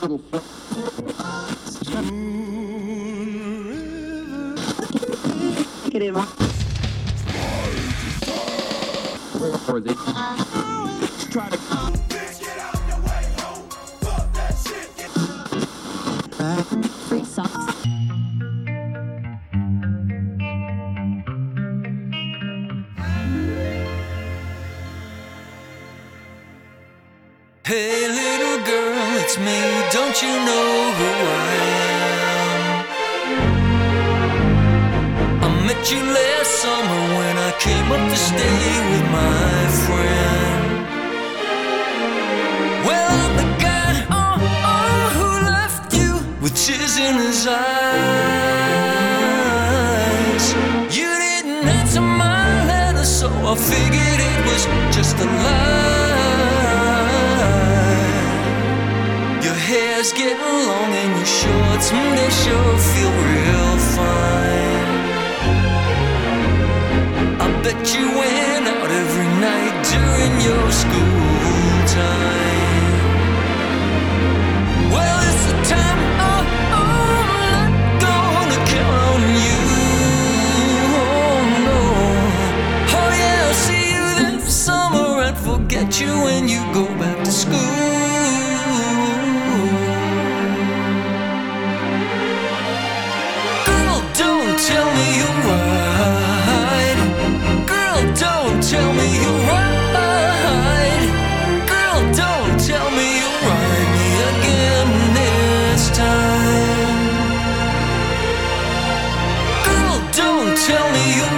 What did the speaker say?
Try to bitch, get out the way, ho. Fuck that shit. Free socks. Hey little girl, it's me, don't you know who I am? I met you last summer when I came up to stay with my friend. Well, I'm the guy, who left you with tears in his eyes. You didn't answer my letter, so I figured it was just a lie. Your hair's getting long and your shorts, they sure feel real fine. I bet you went out every night during your school time. Well, it's the time, I'm not gonna count on you. Oh no. Oh yeah, I'll see you this summer and forget you when you go back to school. Tell me you're right. Girl, don't tell me you're right. Girl, don't tell me you'll ride me again this time. Girl, don't tell me you're